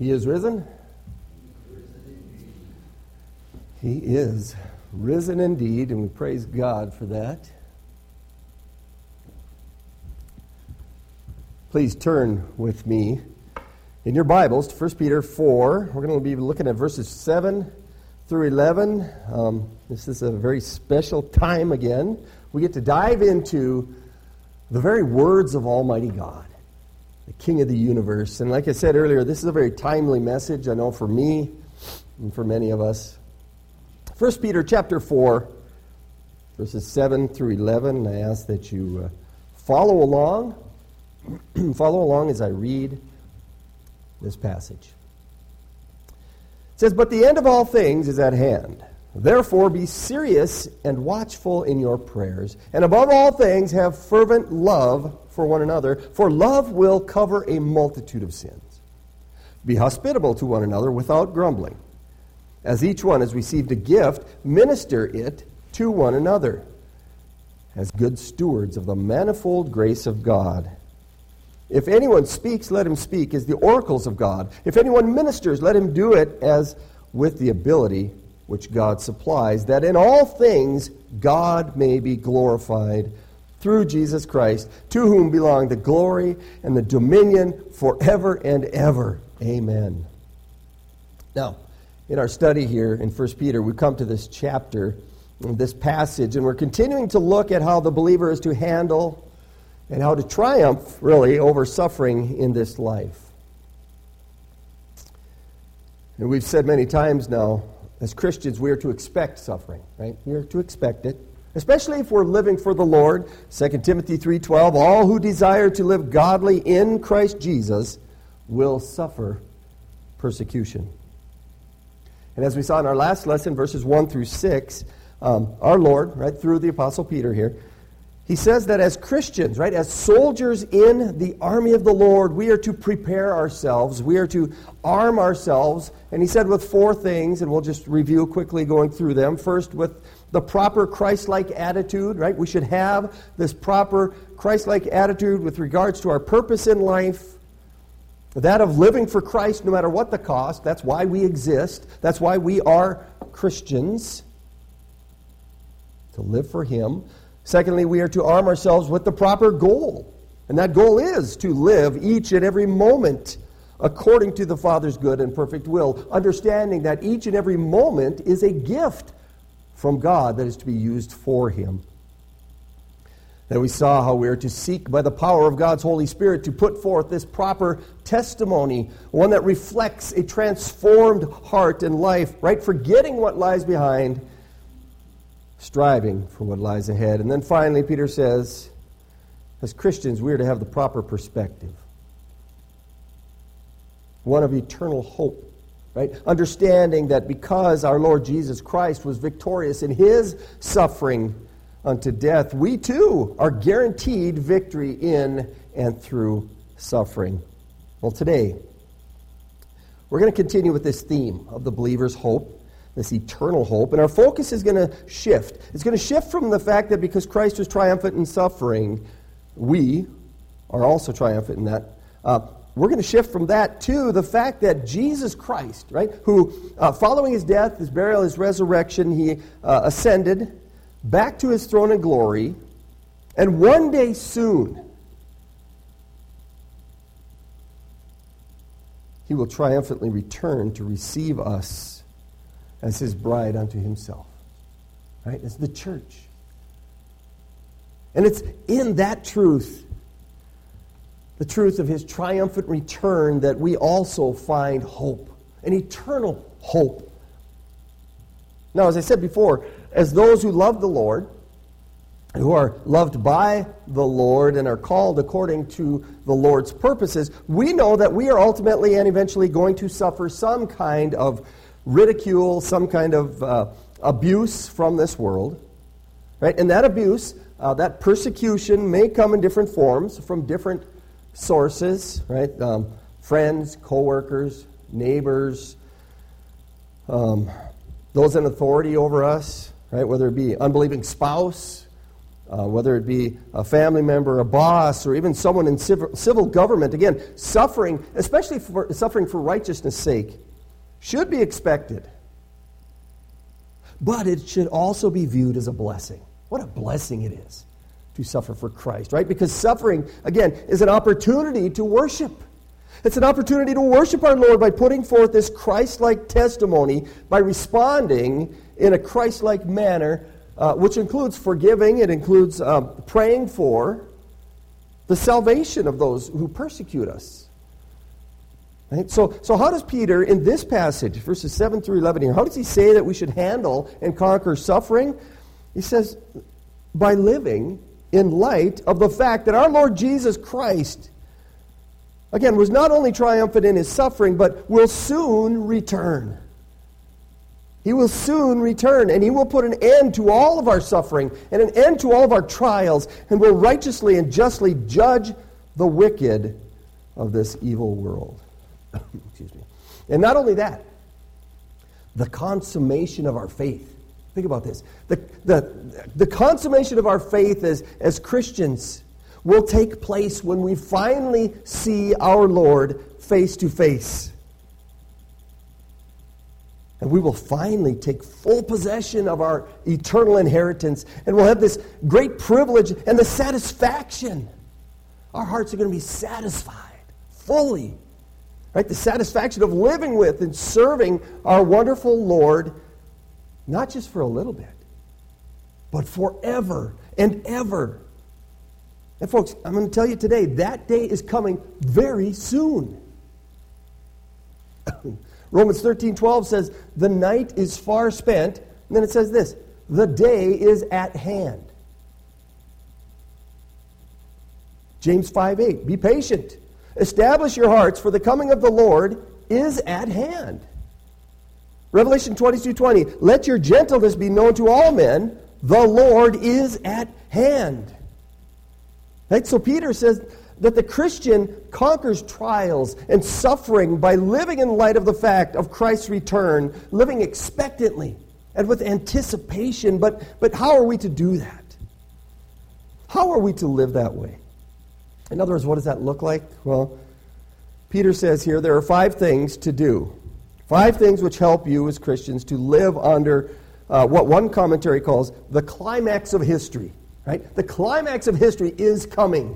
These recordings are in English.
He is risen? He is risen indeed, and we praise God for that. Please turn with me in your Bibles to 1 Peter 4. We're going to be looking at verses 7 through 11. This is a very special time again. We get to dive into the very words of Almighty God, the King of the universe. And like I said earlier, this is a very timely message, I know, for me and for many of us. 1 Peter chapter 4, verses 7 through 11. And I ask that you follow along. Follow along as I read this passage. It says, "But the end of all things is at hand. Therefore be serious and watchful in your prayers. And above all things have fervent love for one another, for love will cover a multitude of sins. Be hospitable to one another without grumbling. As each one has received a gift, minister it to one another, as good stewards of the manifold grace of God. If anyone speaks, let him speak as the oracles of God. If anyone ministers, let him do it as with the ability which God supplies, that in all things God may be glorified through Jesus Christ, to whom belong the glory and the dominion forever and ever. Amen." Now, in our study here in 1 Peter, we come to this chapter, this passage, and we're continuing to look at how the believer is to handle and how to triumph, really, over suffering in this life. And we've said many times now, as Christians, we are to expect suffering, right? We are to expect it, especially if we're living for the Lord. 2 Timothy 3:12, "All who desire to live godly in Christ Jesus will suffer persecution." And as we saw in our last lesson, verses 1 through 6, our Lord, right, through the Apostle Peter here, he says that as Christians, right, as soldiers in the army of the Lord, we are to prepare ourselves. We are to arm ourselves. And he said with four things, and we'll just review quickly going through them. First, with the proper Christ-like attitude, right? We should have this proper Christ-like attitude with regards to our purpose in life, that of living for Christ no matter what the cost. That's why we exist. That's why we are Christians, to live for Him. Secondly, we are to arm ourselves with the proper goal. And that goal is to live each and every moment according to the Father's good and perfect will, understanding that each and every moment is a gift from God that is to be used for Him. Then we saw how we are to seek by the power of God's Holy Spirit to put forth this proper testimony, one that reflects a transformed heart and life, right? Forgetting what lies behind, striving for what lies ahead. And then finally, Peter says, as Christians, we are to have the proper perspective, one of eternal hope, right? Understanding that because our Lord Jesus Christ was victorious in His suffering unto death, we too are guaranteed victory in and through suffering. Well, today, we're going to continue with this theme of the believer's hope, this eternal hope, and our focus is going to shift. It's going to shift from the fact that because Christ was triumphant in suffering, we are also triumphant in that. We're going to shift from that to the fact that Jesus Christ, right, who following His death, His burial, His resurrection, He ascended back to His throne in glory, and one day soon, He will triumphantly return to receive us as His bride unto Himself, right? As the church. And it's in that truth, the truth of His triumphant return, that we also find hope, an eternal hope. Now, as I said before, as those who love the Lord, who are loved by the Lord and are called according to the Lord's purposes, we know that we are ultimately and eventually going to suffer some kind of ridicule, some kind of abuse from this world, right? And that abuse, that persecution may come in different forms from different sources, right? Friends, co-workers, neighbors, those in authority over us, right? Whether it be unbelieving spouse, whether it be a family member, a boss, or even someone in civil government. Again, suffering, especially suffering for righteousness' sake, should be expected. But it should also be viewed as a blessing. What a blessing it is to suffer for Christ, right? Because suffering, again, is an opportunity to worship. It's an opportunity to worship our Lord by putting forth this Christ-like testimony, by responding in a Christ-like manner, which includes forgiving, it includes praying for the salvation of those who persecute us. Right? So how does Peter, in this passage, verses 7 through 11 here, how does he say that we should handle and conquer suffering? He says, by living in light of the fact that our Lord Jesus Christ, again, was not only triumphant in his suffering, but will soon return. He will soon return, and he will put an end to all of our suffering and an end to all of our trials, and will righteously and justly judge the wicked of this evil world. Excuse me. And not only that, the consummation of our faith. Think about this. The consummation of our faith as Christians will take place when we finally see our Lord face to face. And we will finally take full possession of our eternal inheritance, and we'll have this great privilege and the satisfaction. Our hearts are going to be satisfied fully. Right? The satisfaction of living with and serving our wonderful Lord, not just for a little bit, but forever and ever. And folks, I'm going to tell you today, that day is coming very soon. Romans 13:12 says, the night is far spent. And then it says this, the day is at hand. James 5:8, be patient. Establish your hearts, for the coming of the Lord is at hand. Revelation 22:20, let your gentleness be known to all men. The Lord is at hand. Right? So Peter says that the Christian conquers trials and suffering by living in light of the fact of Christ's return, living expectantly and with anticipation. But how are we to do that? How are we to live that way? In other words, what does that look like? Well, Peter says here there are 5 things to do. 5 things which help you as Christians to live under what one commentary calls the climax of history. Right? The climax of history is coming.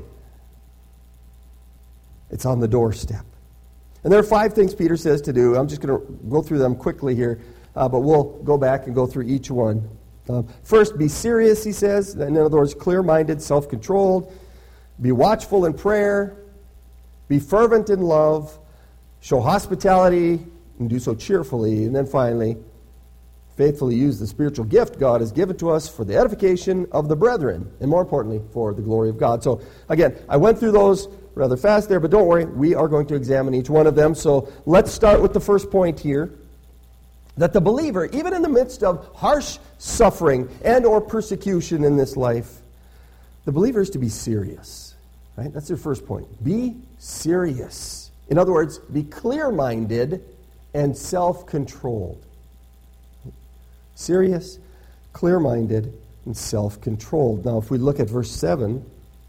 It's on the doorstep. And there are 5 things Peter says to do. I'm just going to go through them quickly here, but we'll go back and go through each one. First, be serious, he says. In other words, clear-minded, self-controlled. Be watchful in prayer. Be fervent in love. Show hospitality and do so cheerfully. And then finally, faithfully use the spiritual gift God has given to us for the edification of the brethren, and more importantly, for the glory of God. So, again, I went through those rather fast there, but don't worry, we are going to examine each one of them. So let's start with the first point here, that the believer, even in the midst of harsh suffering and or persecution in this life, the believer is to be serious. Right? That's their first point. Be serious. In other words, be clear-minded and self-controlled. Serious, clear-minded, and self-controlled. Now, if we look at verse 7,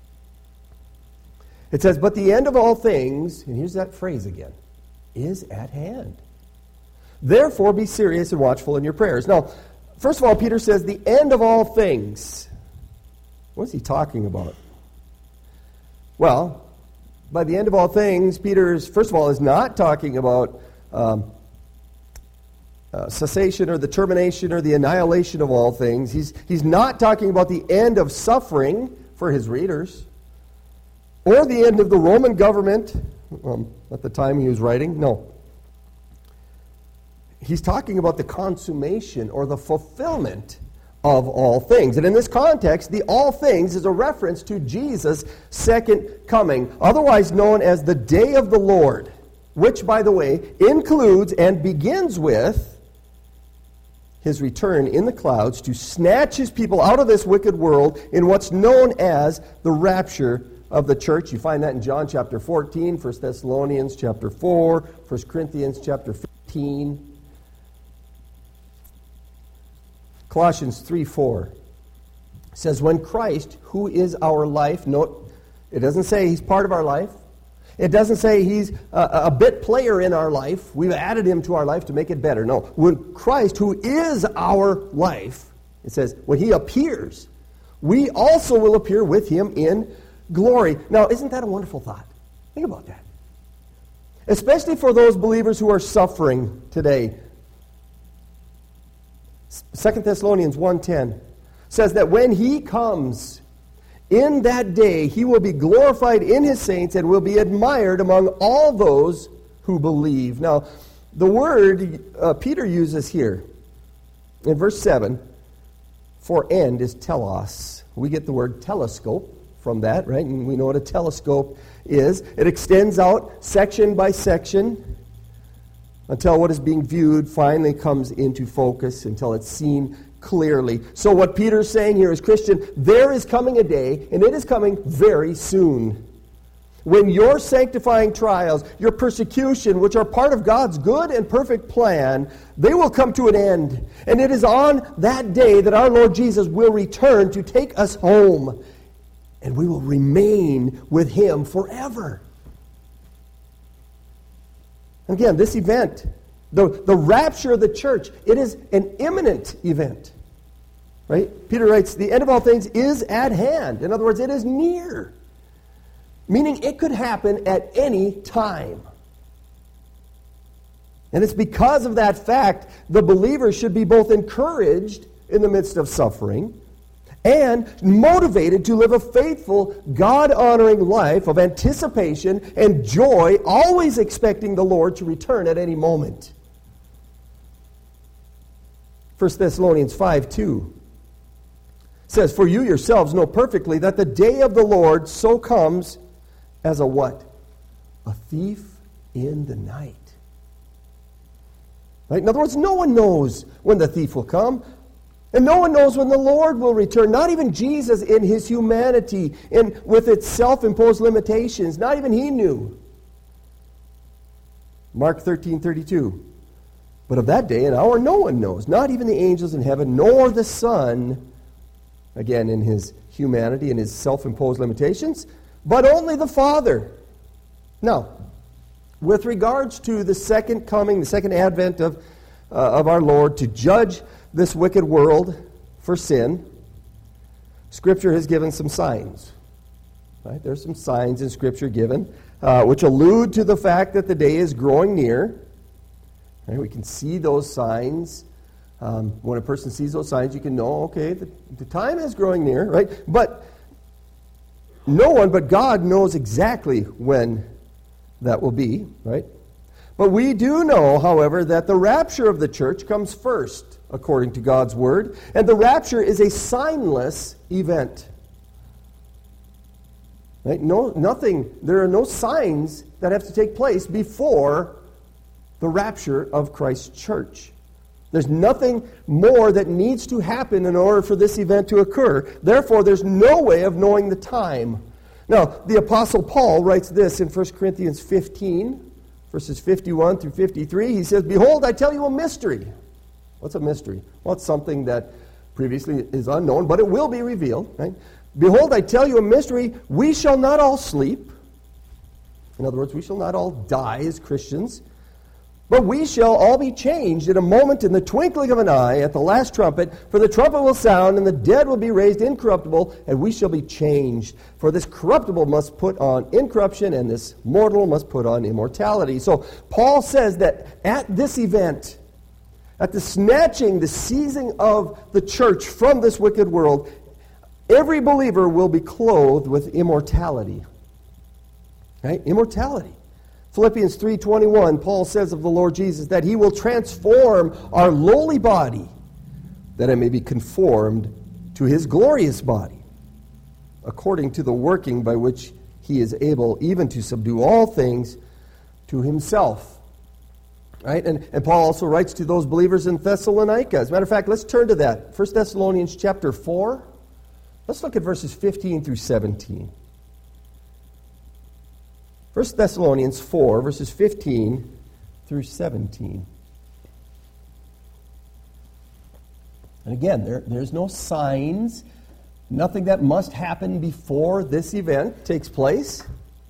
it says, but the end of all things, and here's that phrase again, is at hand. Therefore, be serious and watchful in your prayers. Now, first of all, Peter says, the end of all things. What is he talking about? Well, by the end of all things, Peter, first of all, is not talking about cessation or the termination or the annihilation of all things. He's not talking about the end of suffering for his readers or the end of the Roman government at the time he was writing. No. He's talking about the consummation or the fulfillment of all things. And in this context, the all things is a reference to Jesus' second coming, otherwise known as the day of the Lord, which, by the way, includes and begins with his return in the clouds to snatch his people out of this wicked world in what's known as the rapture of the church. You find that in John chapter 14, 1 Thessalonians chapter 4, 1 Corinthians chapter 15. Colossians 3:4 It says, when Christ, who is our life, note, it doesn't say he's part of our life. It doesn't say he's a bit player in our life. We've added him to our life to make it better. No, when Christ, who is our life, it says, when he appears, we also will appear with him in glory. Now, isn't that a wonderful thought? Think about that. Especially for those believers who are suffering today. 2 Thessalonians 1:10 says that when he comes, in that day he will be glorified in his saints and will be admired among all those who believe. Now, the word Peter uses here in verse 7 for end is telos. We get the word telescope from that, right? And we know what a telescope is. It extends out section by section until what is being viewed finally comes into focus, until it's seen clearly. So what Peter's saying here is, Christian, there is coming a day, and it is coming very soon, when your sanctifying trials, your persecution, which are part of God's good and perfect plan, they will come to an end. And it is on that day that our Lord Jesus will return to take us home, and we will remain with him forever. Again, this event, the rapture of the church, it is an imminent event. Right? Peter writes, the end of all things is at hand. In other words, it is near. Meaning it could happen at any time. And it's because of that fact the believer should be both encouraged in the midst of suffering and motivated to live a faithful, God-honoring life of anticipation and joy, always expecting the Lord to return at any moment. 1 Thessalonians 5:2 says, for you yourselves know perfectly that the day of the Lord so comes as a what? A thief in the night. Right? In other words, no one knows when the thief will come. And no one knows when the Lord will return. Not even Jesus in his humanity and with its self-imposed limitations. Not even he knew. Mark 13:32. But of that day and hour no one knows. Not even the angels in heaven, nor the Son, again in his humanity and his self-imposed limitations, but only the Father. Now, with regards to the second coming, the second advent of our Lord to judge this wicked world for sin, Scripture has given some signs. Right? There's some signs in Scripture given which allude to the fact that the day is growing near. Right? We can see those signs. When a person sees those signs, you can know, okay, the time is growing near, right? But no one but God knows exactly when that will be, right? But we do know, however, that the rapture of the church comes first, according to God's word, and the rapture is a signless event. Right? There are no signs that have to take place before the rapture of Christ's church. There's nothing more that needs to happen in order for this event to occur. Therefore, there's no way of knowing the time. Now, the Apostle Paul writes this in 1 Corinthians 15, verses 51 through 53. He says, behold, I tell you a mystery. What's a mystery? Well, it's something that previously is unknown, but it will be revealed. Right? Behold, I tell you a mystery. We shall not all sleep. In other words, we shall not all die as Christians. But we shall all be changed in a moment, in the twinkling of an eye, at the last trumpet. For the trumpet will sound, and the dead will be raised incorruptible, and we shall be changed. For this corruptible must put on incorruption, and this mortal must put on immortality. So Paul says that at this event, at the snatching, the seizing of the church from this wicked world, every believer will be clothed with immortality. Right? Immortality. Philippians 3:21, Paul says of the Lord Jesus that he will transform our lowly body that it may be conformed to his glorious body, according to the working by which he is able even to subdue all things to himself. Right? And Paul also writes to those believers in Thessalonica. As a matter of fact, let's turn to that. 1 Thessalonians chapter 4. Let's look at verses 15 through 17. 1 Thessalonians 4, verses 15 through 17. And again, there's no signs Nothing that must happen before this event takes place.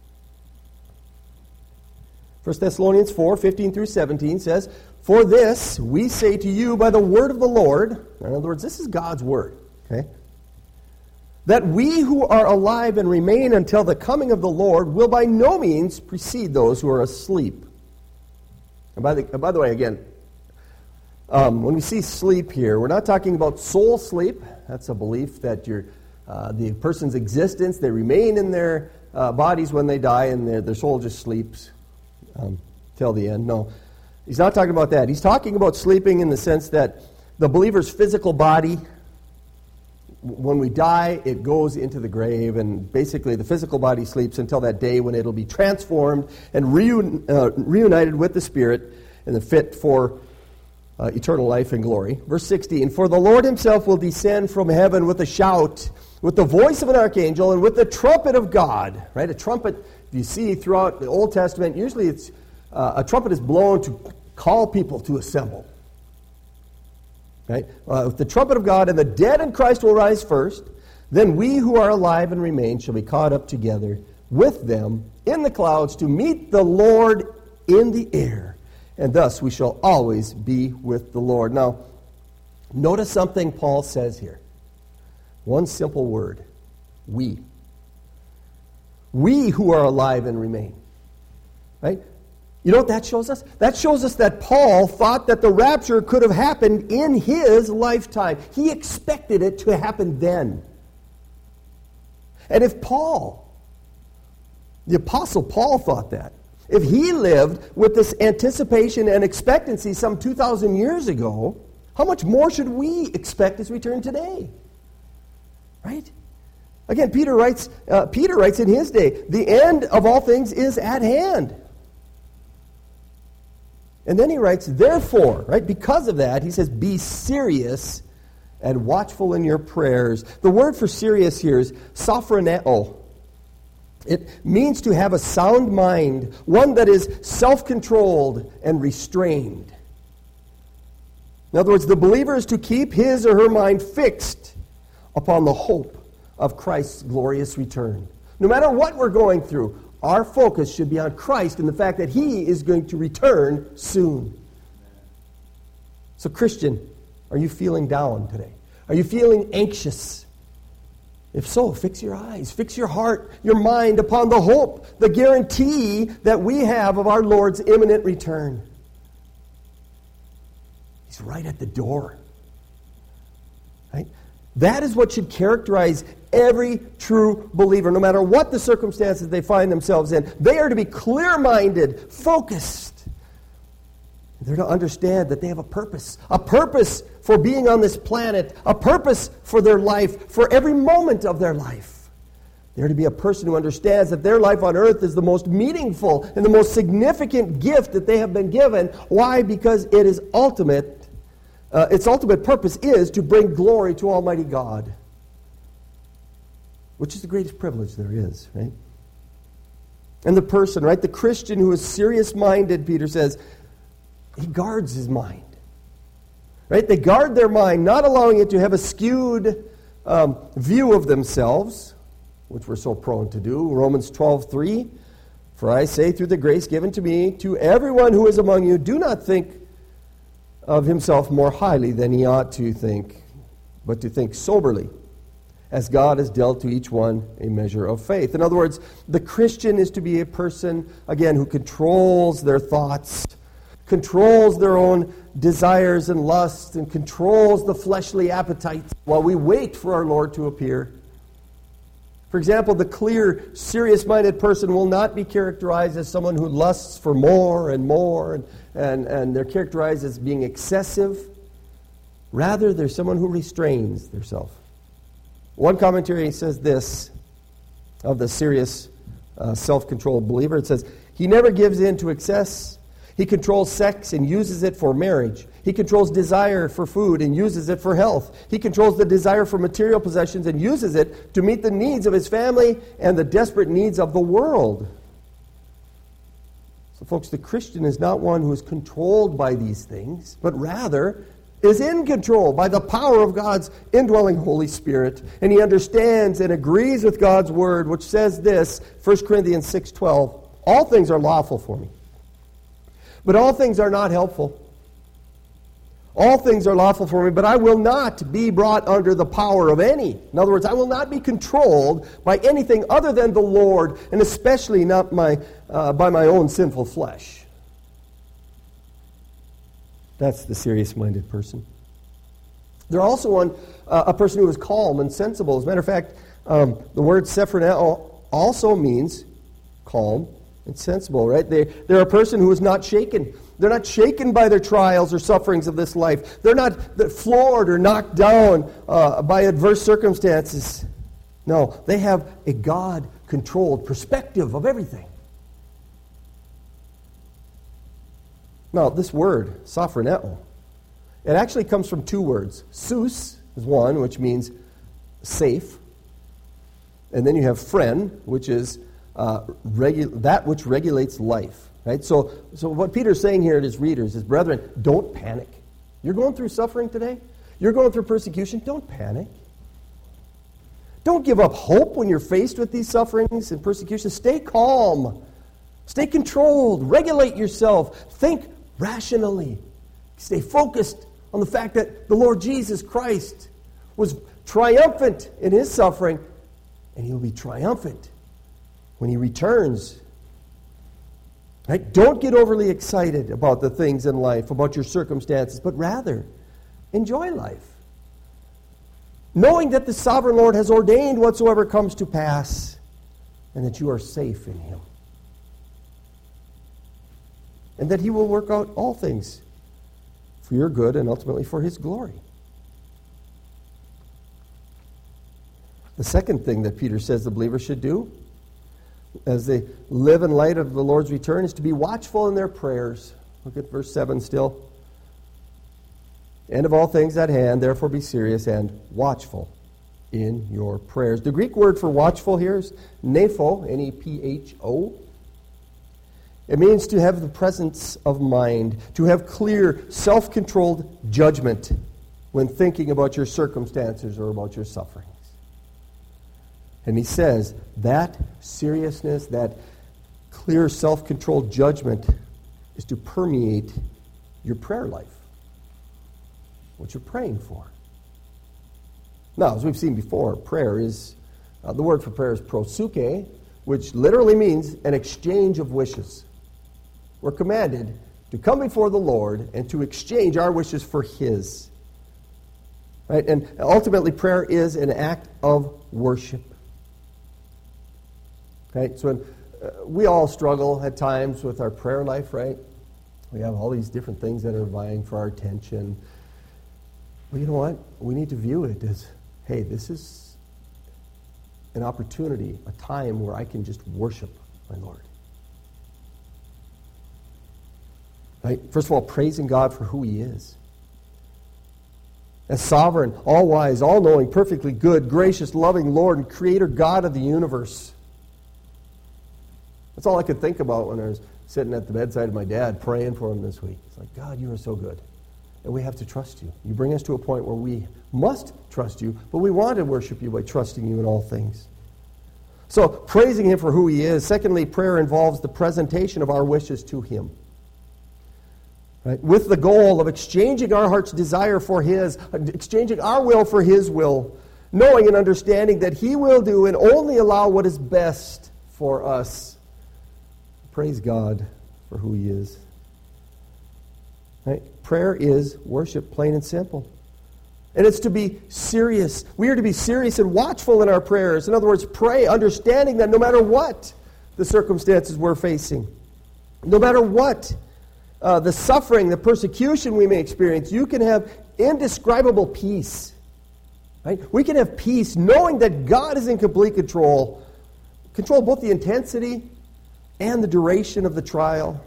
1 Thessalonians 4:15 through 17 says, "For this we say to you by the word of the Lord," in other words, this is God's word, okay? "That we who are alive and remain until the coming of the Lord will by no means precede those who are asleep." And by the way, again, when we see sleep here, we're not talking about soul sleep. That's a belief that the person's existence, they remain in their bodies when they die, and their soul just sleeps till the end. No, he's not talking about that. He's talking about sleeping in the sense that the believer's physical body, when we die, it goes into the grave, and basically the physical body sleeps until that day when it'll be transformed and reunited with the Spirit and then fit for eternal life and glory. Verse 16, "For the Lord himself will descend from heaven with a shout, with the voice of an archangel, and with the trumpet of God." Right? A trumpet, if you see throughout the Old Testament, usually it's a trumpet is blown to call people to assemble. Right? With the trumpet of God, and the dead in Christ will rise first. Then we who are alive and remain shall be caught up together with them in the clouds to meet the Lord in the air. And thus we shall always be with the Lord. Now, notice something Paul says here. One simple word. We. We who are alive and remain. Right? You know what that shows us? That shows us that Paul thought that the rapture could have happened in his lifetime. He expected it to happen then. And if Paul, the Apostle Paul, thought that, if he lived with this anticipation and expectancy some 2,000 years ago, how much more should we expect his return today? Right? Again, Peter writes in his day, the end of all things is at hand. And then he writes, therefore, right, because of that, he says, be serious and watchful in your prayers. The word for serious here is sophroneo. It means to have a sound mind, one that is self-controlled and restrained. In other words, the believer is to keep his or her mind fixed upon the hope of Christ's glorious return. No matter what we're going through, our focus should be on Christ and the fact that he is going to return soon. So, Christian, are you feeling down today? Are you feeling anxious? If so, fix your eyes, fix your heart, your mind upon the hope, the guarantee that we have of our Lord's imminent return. He's right at the door. Right? That is what should characterize every true believer, no matter what the circumstances they find themselves in. They are to be clear-minded, focused. They're to understand that they have a purpose for being on this planet, a purpose for their life, for every moment of their life. They're to be a person who understands that their life on earth is the most meaningful and the most significant gift that they have been given. Why? Because it is ultimate. Its ultimate purpose is to bring glory to Almighty God, which is the greatest privilege there is, right? And the person, right, the Christian who is serious-minded, Peter says, he guards his mind. Right? They guard their mind, not allowing it to have a skewed view of themselves, which we're so prone to do. Romans 12:3, for I say through the grace given to me, to everyone who is among you, do not think of himself more highly than he ought to think, but to think soberly, as God has dealt to each one a measure of faith. In other words, the Christian is to be a person, again, who controls their thoughts, controls their own desires and lusts, and controls the fleshly appetites while we wait for our Lord to appear. For example, the clear, serious-minded person will not be characterized as someone who lusts for more and more, and they're characterized as being excessive. Rather, they're someone who restrains themselves. One commentary says this of the serious, self-controlled believer. It says, he never gives in to excess. He controls sex and uses it for marriage. He controls desire for food and uses it for health. He controls the desire for material possessions and uses it to meet the needs of his family and the desperate needs of the world. So, folks, the Christian is not one who is controlled by these things, but rather is in control by the power of God's indwelling Holy Spirit, and he understands and agrees with God's word, which says this, 1 Corinthians 6:12, all things are lawful for me, but all things are not helpful. All things are lawful for me, but I will not be brought under the power of any. In other words, I will not be controlled by anything other than the Lord, and especially not by my own sinful flesh. That's the serious-minded person. They're also a person who is calm and sensible. As a matter of fact, the word sephroneo also means calm and sensible, right? They're a person who is not shaken. They're not shaken by their trials or sufferings of this life. They're not floored or knocked down by adverse circumstances. No, they have a God-controlled perspective of everything. Now, this word, sophroneo, it actually comes from two words. Sus is one, which means safe. And then you have phren, which is that which regulates life. Right? So what Peter's saying here to his readers is, brethren, don't panic. You're going through suffering today? You're going through persecution? Don't panic. Don't give up hope when you're faced with these sufferings and persecutions. Stay calm. Stay controlled. Regulate yourself. Think rationally. Stay focused on the fact that the Lord Jesus Christ was triumphant in his suffering, and he'll be triumphant when he returns. Right? Don't get overly excited about the things in life, about your circumstances, but rather enjoy life. Knowing that the sovereign Lord has ordained whatsoever comes to pass, and that you are safe in him. And that he will work out all things for your good and ultimately for his glory. The second thing that Peter says the believer should do as they live in light of the Lord's return is to be watchful in their prayers. Look at verse 7 still. End of all things at hand, therefore be serious and watchful in your prayers. The Greek word for watchful here is nepho, N-E-P-H-O. It means to have the presence of mind, to have clear, self-controlled judgment when thinking about your circumstances or about your sufferings. And he says that seriousness, that clear, self-controlled judgment is to permeate your prayer life, what you're praying for. Now, as we've seen before, prayer is, the word for prayer is proseuche, which literally means an exchange of wishes. We're commanded to come before the Lord and to exchange our wishes for his. Right? And ultimately, prayer is an act of worship. Right? So we all struggle at times with our prayer life, right? We have all these different things that are vying for our attention. But you know what? We need to view it as, hey, this is an opportunity, a time where I can just worship my Lord. Right? First of all, praising God for who he is. As sovereign, all-wise, all-knowing, perfectly good, gracious, loving Lord and Creator God of the universe. That's all I could think about when I was sitting at the bedside of my dad praying for him this week. It's like, God, you are so good. And we have to trust you. You bring us to a point where we must trust you, but we want to worship you by trusting you in all things. So, praising him for who he is. Secondly, prayer involves the presentation of our wishes to him. Right? With the goal of exchanging our heart's desire for his, exchanging our will for his will, knowing and understanding that he will do and only allow what is best for us. Praise God for who he is. Right? Prayer is worship, plain and simple. And it's to be serious. We are to be serious and watchful in our prayers. In other words, pray understanding that no matter what the circumstances we're facing, no matter what the suffering, the persecution we may experience, you can have indescribable peace. Right? We can have peace knowing that God is in complete control. Control both the intensity and the duration of the trial.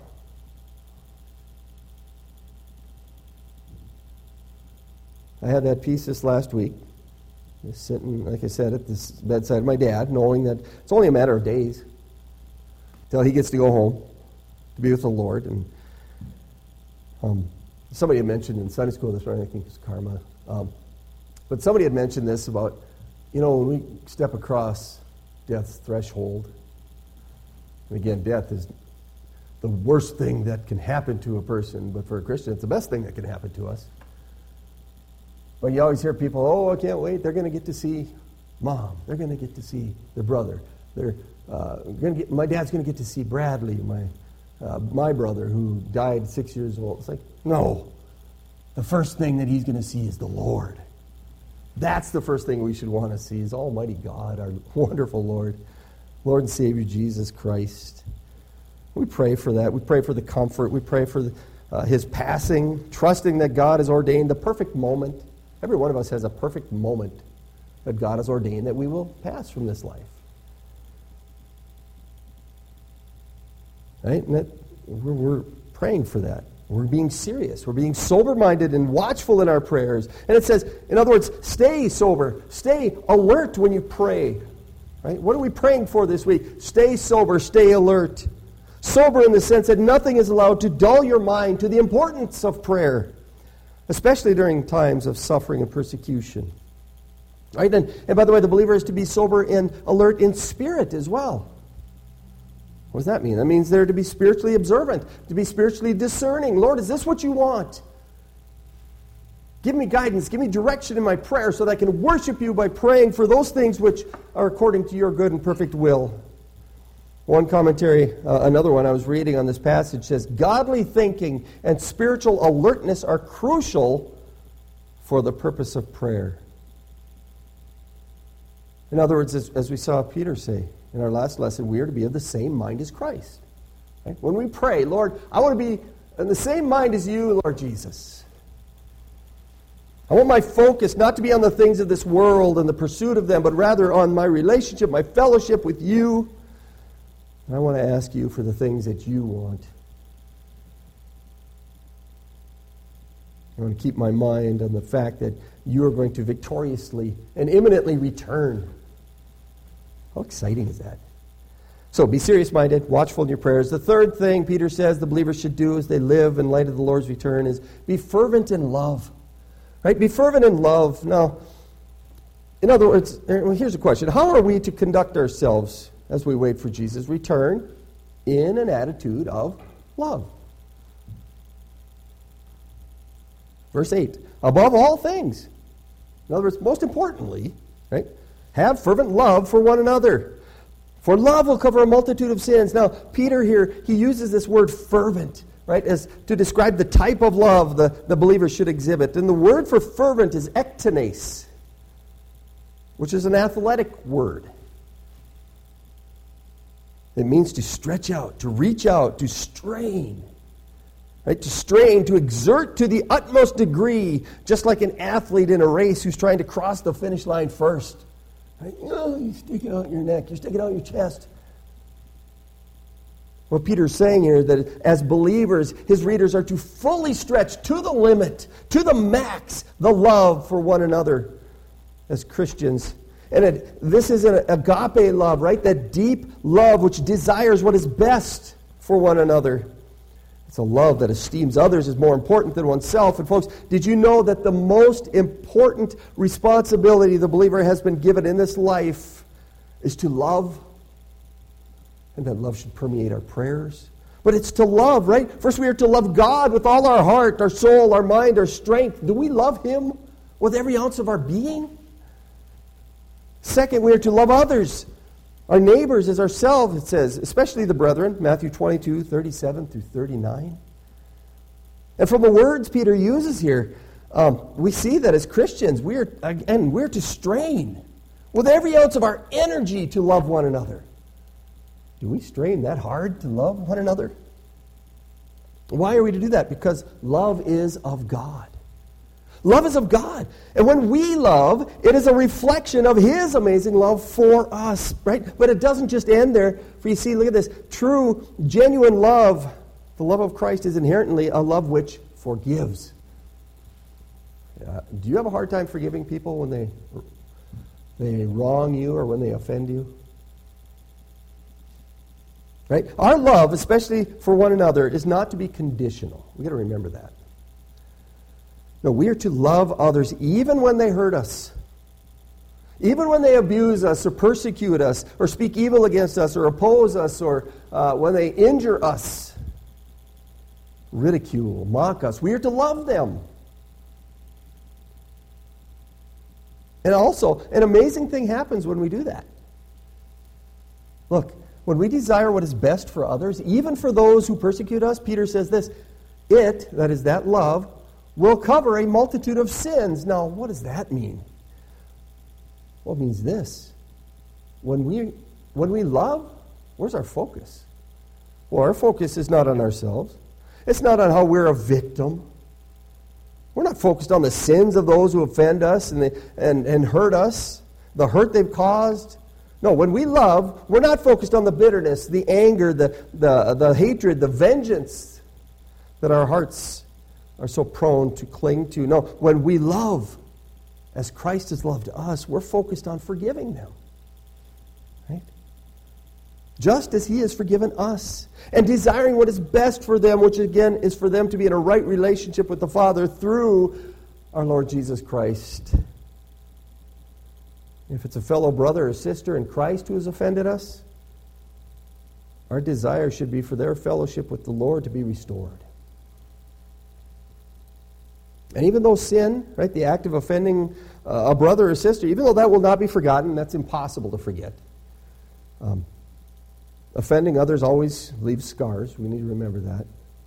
I had that peace this last week. Just sitting, like I said, at this bedside of my dad, knowing that it's only a matter of days till he gets to go home to be with the Lord. And Somebody had mentioned in Sunday school this morning, I think it was Karma, but somebody had mentioned this about, when we step across death's threshold, and again, death is the worst thing that can happen to a person, but for a Christian, it's the best thing that can happen to us. But you always hear people, oh, I can't wait, they're going to get to see Mom. They're going to get to see their brother. My dad's going to get to see Bradley, my brother, who died 6 years old. It's like, no. The first thing that he's going to see is the Lord. That's the first thing we should want to see is Almighty God, our wonderful Lord and Savior Jesus Christ. We pray for that. We pray for the comfort. We pray for his passing, trusting that God has ordained the perfect moment. Every one of us has a perfect moment that God has ordained that we will pass from this life. Right? And we're praying for that. We're being serious. We're being sober-minded and watchful in our prayers. And it says, in other words, stay sober. Stay alert when you pray. Right? What are we praying for this week? Stay sober. Stay alert. Sober in the sense that nothing is allowed to dull your mind to the importance of prayer, especially during times of suffering and persecution. Right? And by the way, the believer is to be sober and alert in spirit as well. What does that mean? That means they're to be spiritually observant, to be spiritually discerning. Lord, is this what you want? Give me guidance, give me direction in my prayer so that I can worship you by praying for those things which are according to your good and perfect will. One commentary, another one I was reading on this passage says, godly thinking and spiritual alertness are crucial for the purpose of prayer. In other words, as we saw Peter say in our last lesson, we are to be of the same mind as Christ. Right? When we pray, Lord, I want to be in the same mind as you, Lord Jesus. I want my focus not to be on the things of this world and the pursuit of them, but rather on my relationship, my fellowship with you. And I want to ask you for the things that you want. I want to keep my mind on the fact that you are going to victoriously and imminently return. How exciting is that? So be serious-minded, watchful in your prayers. The third thing Peter says the believers should do as they live in light of the Lord's return is be fervent in love. Right? Be fervent in love. Now, in other words, here's a question. How are we to conduct ourselves as we wait for Jesus' return in an attitude of love? Verse 8, above all things. In other words, most importantly, right, have fervent love for one another. For love will cover a multitude of sins. Now, Peter here, he uses this word fervent, right, as to describe the type of love the believer should exhibit. And the word for fervent is ektenes, which is an athletic word. It means to stretch out, to reach out, to strain. Right? To strain, to exert to the utmost degree, just like an athlete in a race who's trying to cross the finish line first. Right? You stick it out your neck, you stick it out your chest. What Peter's saying here is that as believers, his readers are to fully stretch to the limit, to the max, the love for one another as Christians. And this is an agape love, right? That deep love which desires what is best for one another. It's a love that esteems others as more important than oneself. And folks, did you know that the most important responsibility the believer has been given in this life is to love? And that love should permeate our prayers. But it's to love, right? First, we are to love God with all our heart, our soul, our mind, our strength. Do we love Him with every ounce of our being? Second, we are to love others. Our neighbors as ourselves, it says, especially the brethren, Matthew 22, 37 through 39. And from the words Peter uses here, we see that as Christians, we're to strain with every ounce of our energy to love one another. Do we strain that hard to love one another? Why are we to do that? Because love is of God. Love is of God. And when we love, it is a reflection of His amazing love for us, right? But it doesn't just end there. For you see, look at this. True, genuine love, the love of Christ is inherently a love which forgives. Do you have a hard time forgiving people when they wrong you or when they offend you? Right? Our love, especially for one another, is not to be conditional. We've got to remember that. No, we are to love others even when they hurt us. Even when they abuse us or persecute us or speak evil against us or oppose us or when they injure us, ridicule, mock us, we are to love them. And also, an amazing thing happens when we do that. Look, when we desire what is best for others, even for those who persecute us, Peter says this, that is that love, will cover a multitude of sins. Now, what does that mean? Well, it means this. When we love, where's our focus? Well, our focus is not on ourselves. It's not on how we're a victim. We're not focused on the sins of those who offend us and hurt us, the hurt they've caused. No, when we love, we're not focused on the bitterness, the anger, the hatred, the vengeance that our hearts are so prone to cling to. No, when we love, as Christ has loved us, we're focused on forgiving them. Right? Just as He has forgiven us. And desiring what is best for them, which again is for them to be in a right relationship with the Father through our Lord Jesus Christ. If it's a fellow brother or sister in Christ who has offended us, our desire should be for their fellowship with the Lord to be restored. And even though sin, right, the act of offending a brother or sister, even though that will not be forgotten, that's impossible to forget. Offending others always leaves scars. We need to remember that.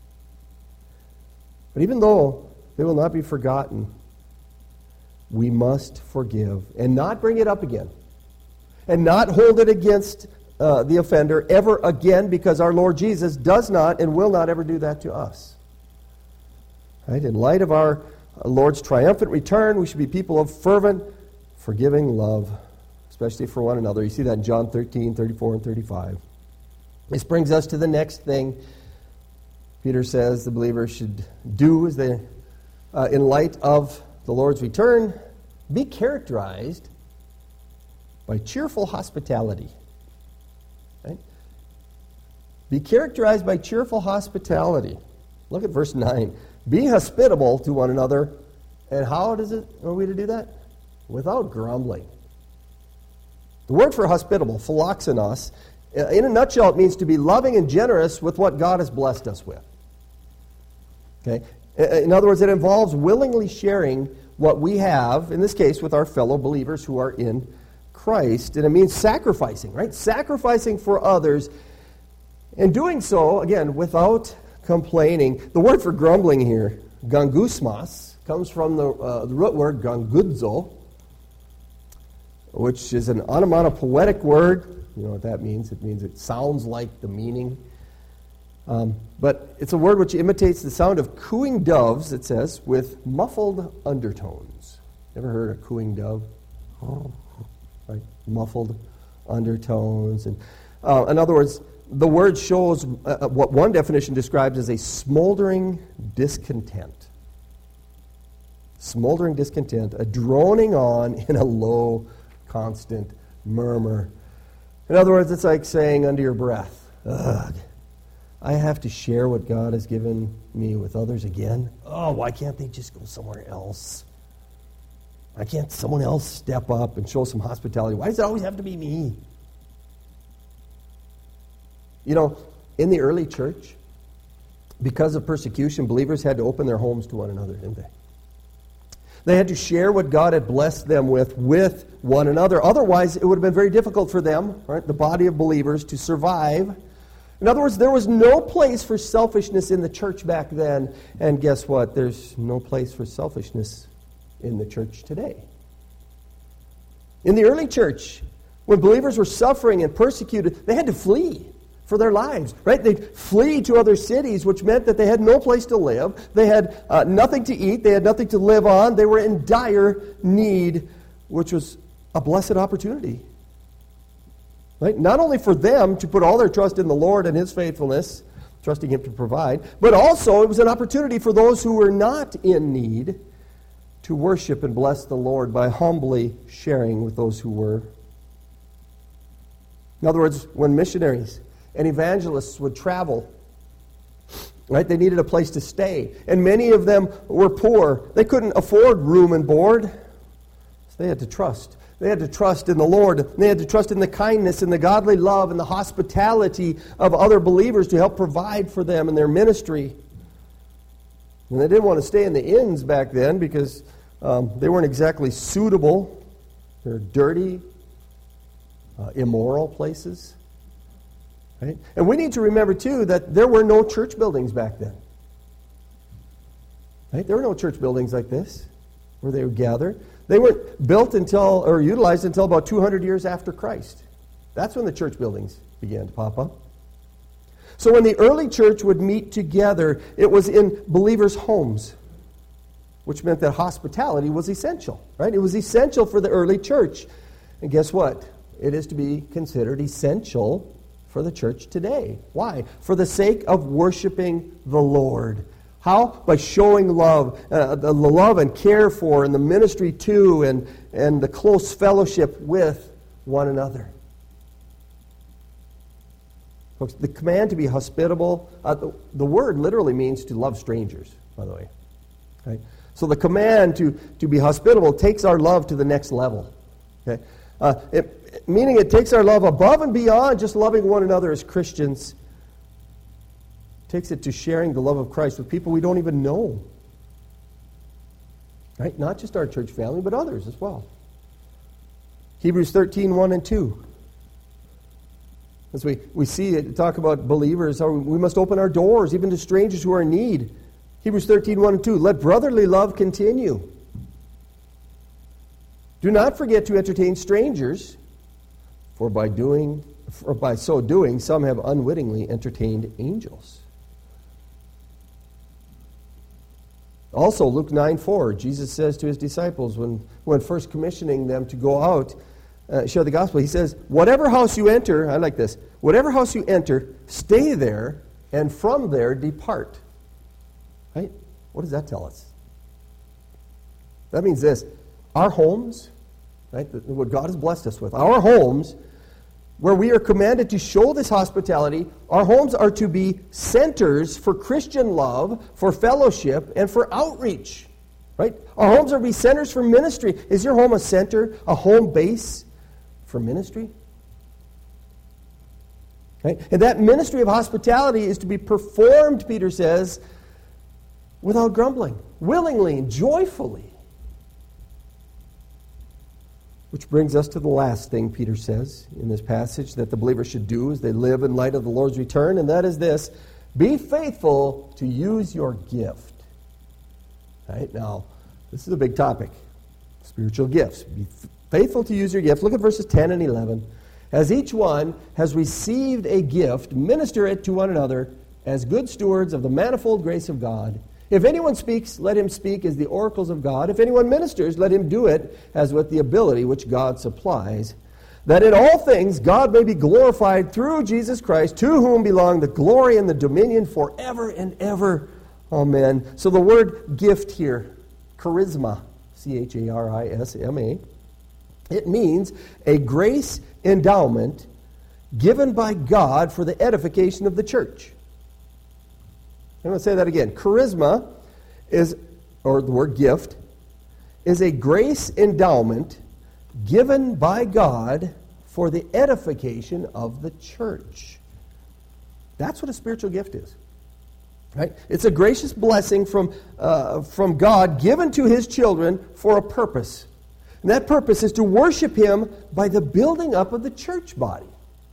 But even though they will not be forgotten, we must forgive and not bring it up again. And not hold it against the offender ever again, because our Lord Jesus does not and will not ever do that to us. Right? In light of our Lord's triumphant return, we should be people of fervent, forgiving love, especially for one another. You see that in John 13, 34, and 35. This brings us to the next thing Peter says the believer should do as they, in light of the Lord's return, be characterized by cheerful hospitality. Right? Be characterized by cheerful hospitality. Look at verse 9. Be hospitable to one another. And how are we to do that? Without grumbling. The word for hospitable, philoxenos, in a nutshell, it means to be loving and generous with what God has blessed us with. Okay? In other words, it involves willingly sharing what we have, in this case, with our fellow believers who are in Christ. And it means sacrificing, right? Sacrificing for others. And doing so, again, without complaining. The word for grumbling here, gangusmas, comes from the root word gangudzo, which is an onomatopoetic word. You know what that means? It means it sounds like the meaning. But it's a word which imitates the sound of cooing doves, it says, with muffled undertones. Ever heard a cooing dove? Oh, right, muffled undertones. And in other words, the word shows what one definition describes as a smoldering discontent. Smoldering discontent, a droning on in a low, constant murmur. In other words, it's like saying under your breath, ugh, I have to share what God has given me with others again. Oh, why can't they just go somewhere else? Why can't someone else step up and show some hospitality? Why does it always have to be me? You know, in the early church, because of persecution, believers had to open their homes to one another, didn't they? They had to share what God had blessed them with one another. Otherwise, it would have been very difficult for them, right, the body of believers, to survive. In other words, there was no place for selfishness in the church back then. And guess what? There's no place for selfishness in the church today. In the early church, when believers were suffering and persecuted, they had to flee for their lives, right? They'd flee to other cities, which meant that they had no place to live. They had nothing to eat. They had nothing to live on. They were in dire need, which was a blessed opportunity. Right? Not only for them to put all their trust in the Lord and His faithfulness, trusting Him to provide, but also it was an opportunity for those who were not in need to worship and bless the Lord by humbly sharing with those who were. In other words, when missionaries and evangelists would travel Right? They needed a place to stay. And many of them were poor. They couldn't afford room and board. So they had to trust. They had to trust in the Lord. They had to trust in the kindness and the godly love and the hospitality of other believers to help provide for them in their ministry. And they didn't want to stay in the inns back then because they weren't exactly suitable. They're dirty, immoral places. Right? And we need to remember, too, that there were no church buildings back then. Right? There were no church buildings like this where they would gather. They weren't built or utilized until about 200 years after Christ. That's when the church buildings began to pop up. So when the early church would meet together, it was in believers' homes, which meant that hospitality was essential. Right? It was essential for the early church. And guess what? It is to be considered essential for the church today. Why? For the sake of worshiping the Lord. How? By showing love, the love and care for, and the ministry to, and the close fellowship with one another. Folks, the command to be hospitable, the word literally means to love strangers, by the way. Right? So the command to be hospitable takes our love to the next level. Okay? Meaning it takes our love above and beyond just loving one another as Christians. Takes it to sharing the love of Christ with people we don't even know. Right? Not just our church family, but others as well. Hebrews 13, 1 and 2. As we see it talk about believers, how we must open our doors even to strangers who are in need. Hebrews 13, 1 and 2. Let brotherly love continue. Do not forget to entertain strangers, for by so doing, some have unwittingly entertained angels. Also, Luke 9:4, Jesus says to his disciples when first commissioning them to go out, share the gospel, he says, whatever house you enter, I like this, whatever house you enter, stay there, and from there depart. Right? What does that tell us? That means this, our homes, right, what God has blessed us with, our homes, where we are commanded to show this hospitality, our homes are to be centers for Christian love, for fellowship, and for outreach. Right? Our homes are to be centers for ministry. Is your home a center, a home base for ministry? Right? And that ministry of hospitality is to be performed, Peter says, without grumbling, willingly and joyfully. Which brings us to the last thing Peter says in this passage that the believer should do as they live in light of the Lord's return, and that is this: be faithful to use your gift. Right? Now, this is a big topic. Spiritual gifts. Be faithful to use your gift. Look at verses 10 and 11. As each one has received a gift, minister it to one another as good stewards of the manifold grace of God. If anyone speaks, let him speak as the oracles of God. If anyone ministers, let him do it as with the ability which God supplies, that in all things God may be glorified through Jesus Christ, to whom belong the glory and the dominion forever and ever. Amen. So the word gift here, charisma, charisma, it means a grace endowment given by God for the edification of the church. I'm going to say that again. Charisma is, or the word gift, is a grace endowment given by God for the edification of the church. That's what a spiritual gift is. Right? It's a gracious blessing from God given to his children for a purpose. And that purpose is to worship him by the building up of the church body.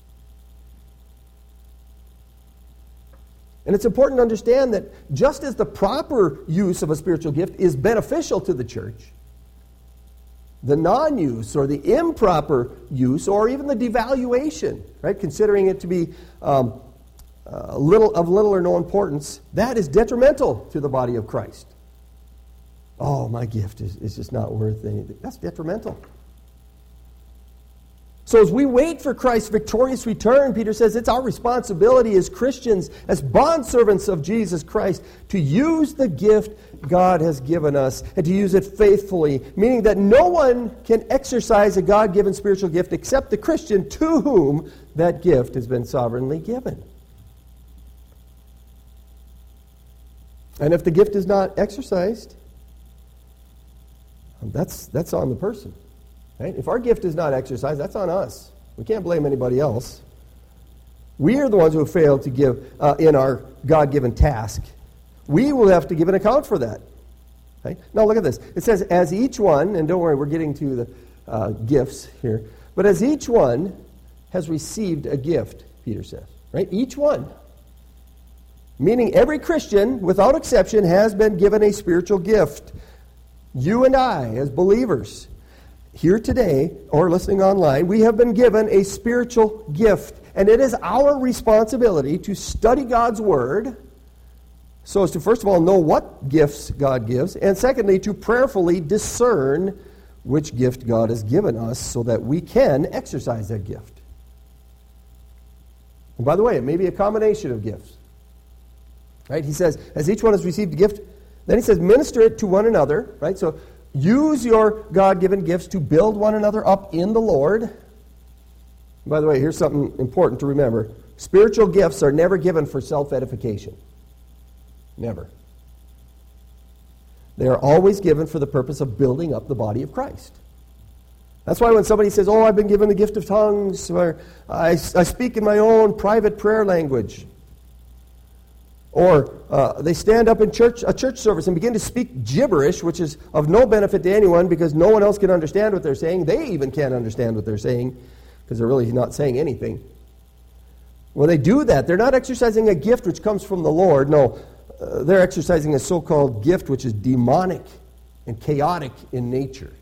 And it's important to understand that just as the proper use of a spiritual gift is beneficial to the church, the non-use or the improper use or even the devaluation, right, considering it to be little or no importance, that is detrimental to the body of Christ. Oh, my gift is just not worth anything. That's detrimental. So as we wait for Christ's victorious return, Peter says it's our responsibility as Christians, as bondservants of Jesus Christ, to use the gift God has given us and to use it faithfully, meaning that no one can exercise a God-given spiritual gift except the Christian to whom that gift has been sovereignly given. And if the gift is not exercised, that's on the person. Right? If our gift is not exercised, that's on us. We can't blame anybody else. We are the ones who have failed to give in our God-given task. We will have to give an account for that. Right? Now look at this. It says, as each one, and don't worry, we're getting to the gifts here, but as each one has received a gift, Peter says. Right? Each one. Meaning every Christian, without exception, has been given a spiritual gift. You and I, as believers, here today, or listening online, we have been given a spiritual gift. And it is our responsibility to study God's Word so as to, first of all, know what gifts God gives, and secondly, to prayerfully discern which gift God has given us so that we can exercise that gift. And by the way, it may be a combination of gifts. Right? He says, as each one has received a gift, then he says, minister it to one another. Right? So use your God-given gifts to build one another up in the Lord. By the way, here's something important to remember. Spiritual gifts are never given for self-edification. Never. They are always given for the purpose of building up the body of Christ. That's why when somebody says, oh, I've been given the gift of tongues, or I speak in my own private prayer language, or they stand up in a church service and begin to speak gibberish, which is of no benefit to anyone because no one else can understand what they're saying. They even can't understand what they're saying because they're really not saying anything. When they do that, they're not exercising a gift which comes from the Lord. No, they're exercising a so-called gift which is demonic and chaotic in nature.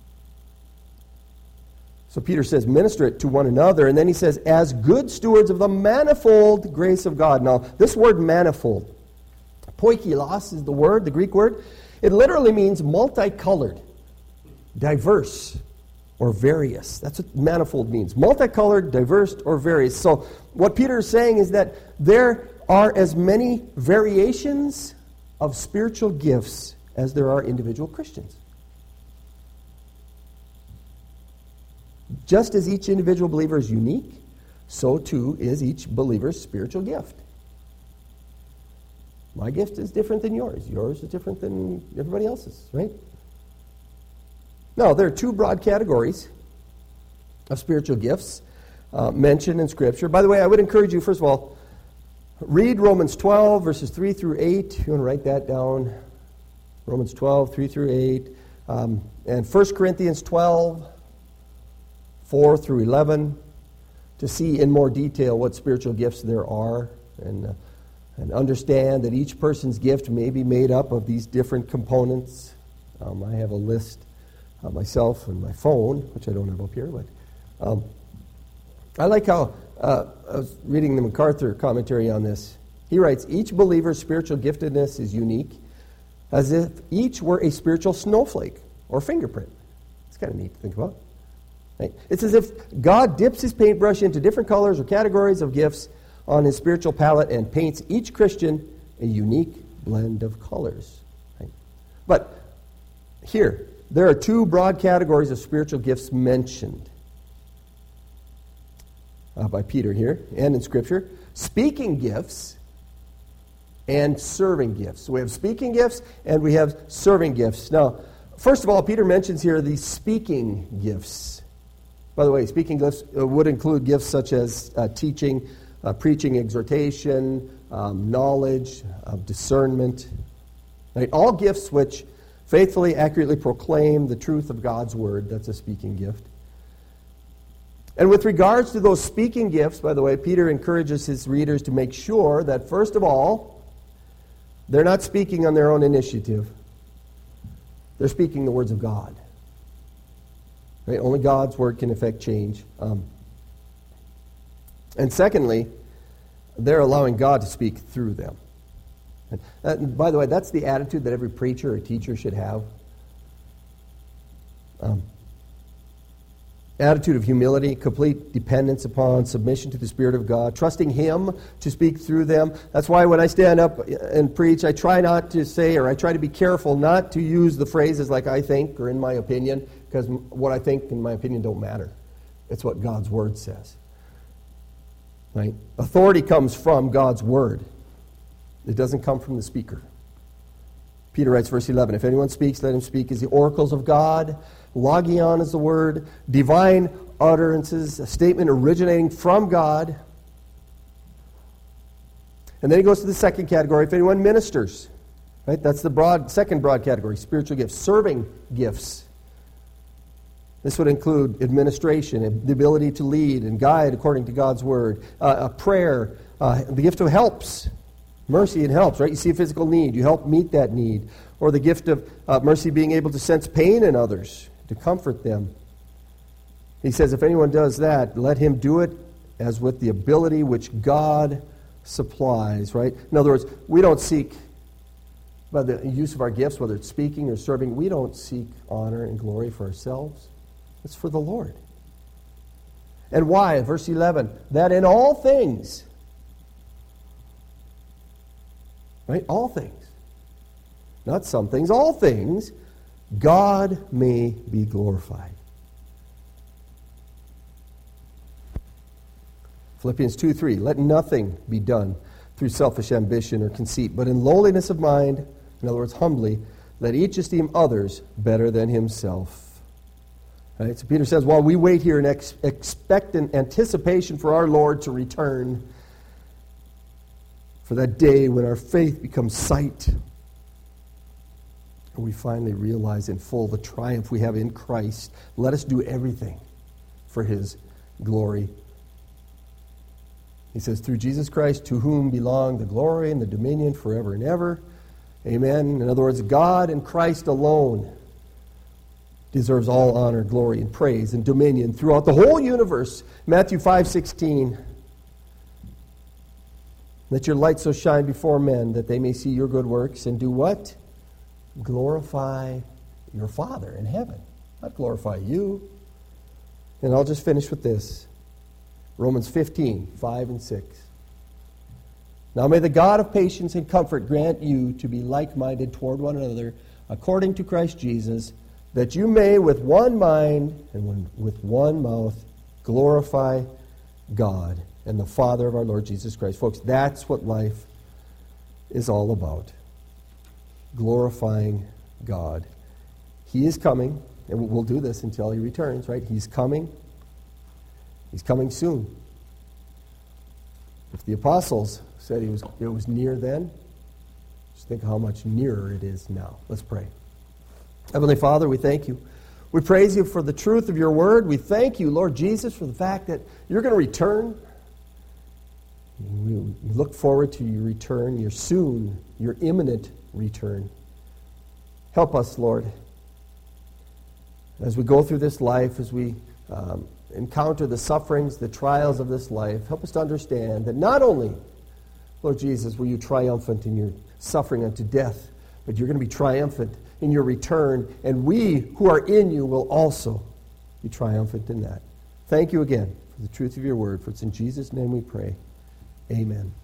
So Peter says, minister it to one another. And then he says, as good stewards of the manifold grace of God. Now, this word manifold, poikilos is the word, the Greek word. It literally means multicolored, diverse, or various. That's what manifold means. Multicolored, diverse, or various. So what Peter is saying is that there are as many variations of spiritual gifts as there are individual Christians. Just as each individual believer is unique, so too is each believer's spiritual gift. My gift is different than yours. Yours is different than everybody else's, right? Now, there are two broad categories of spiritual gifts mentioned in Scripture. By the way, I would encourage you, first of all, read Romans 12, verses 3 through 8. You want to write that down. Romans 12, 3 through 8. And 1 Corinthians 12, 4 through 11, to see in more detail what spiritual gifts there are, and understand that each person's gift may be made up of these different components. I have a list myself on my phone, which I don't have up here, but I like how I was reading the MacArthur commentary on this. He writes, each believer's spiritual giftedness is unique, as if each were a spiritual snowflake or fingerprint. It's kind of neat to think about. Right? It's as if God dips his paintbrush into different colors or categories of gifts on his spiritual palette and paints each Christian a unique blend of colors. Right? But here, there are two broad categories of spiritual gifts mentioned by Peter here and in Scripture. Speaking gifts and serving gifts. So we have speaking gifts and we have serving gifts. Now, first of all, Peter mentions here the speaking gifts. By the way, speaking gifts would include gifts such as teaching, preaching, exhortation, knowledge, discernment. Right? All gifts which faithfully, accurately proclaim the truth of God's Word. That's a speaking gift. And with regards to those speaking gifts, by the way, Peter encourages his readers to make sure that, first of all, they're not speaking on their own initiative. They're speaking the words of God. Right? Only God's Word can effect change. And secondly, they're allowing God to speak through them. And by the way, that's the attitude that every preacher or teacher should have. Attitude of humility, complete dependence upon, submission to the Spirit of God, trusting Him to speak through them. That's why when I stand up and preach, I try not to say, or I try to be careful not to use the phrases like I think or in my opinion, because what I think and my opinion don't matter. It's what God's Word says. Right? Authority comes from God's Word. It doesn't come from the speaker. Peter writes, verse 11, if anyone speaks, let him speak as the oracles of God. Logion is the word. Divine utterances, a statement originating from God. And then he goes to the second category, if anyone ministers. Right? That's the second broad category, spiritual gifts, serving gifts. This would include administration, the ability to lead and guide according to God's word, a prayer, the gift of helps, mercy and helps, right? You see a physical need, you help meet that need. Or the gift of mercy, being able to sense pain in others, to comfort them. He says, if anyone does that, let him do it as with the ability which God supplies, right? In other words, we don't seek, by the use of our gifts, whether it's speaking or serving, we don't seek honor and glory for ourselves. It's for the Lord. And why? Verse 11, that in all things, right? All things. Not some things, all things, God may be glorified. Philippians 2:3, let nothing be done through selfish ambition or conceit, but in lowliness of mind, in other words, humbly, let each esteem others better than himself. Right? So Peter says, while we wait here in expectant anticipation for our Lord to return, for that day when our faith becomes sight, and we finally realize in full the triumph we have in Christ, let us do everything for his glory. He says, through Jesus Christ, to whom belong the glory and the dominion forever and ever. Amen. In other words, God and Christ alone deserves all honor, glory, and praise and dominion throughout the whole universe. Matthew 5:16. Let your light so shine before men that they may see your good works and do what? Glorify your Father in heaven. Not glorify you. And I'll just finish with this. Romans 15:5-6. Now may the God of patience and comfort grant you to be like-minded toward one another, according to Christ Jesus, that you may with one mind and with one mouth glorify God and the Father of our Lord Jesus Christ. Folks, that's what life is all about. Glorifying God. He is coming, and we'll do this until he returns, right? He's coming. He's coming soon. If the apostles said it was near then, just think how much nearer it is now. Let's pray. Heavenly Father, we thank you. We praise you for the truth of your word. We thank you, Lord Jesus, for the fact that you're going to return. We look forward to your return, your imminent return. Help us, Lord, as we go through this life, as we encounter the sufferings, the trials of this life. Help us to understand that not only, Lord Jesus, were you triumphant in your suffering unto death, but you're going to be triumphant in your return, and we who are in you will also be triumphant in that. Thank you again for the truth of your word, for it's in Jesus' name we pray. Amen.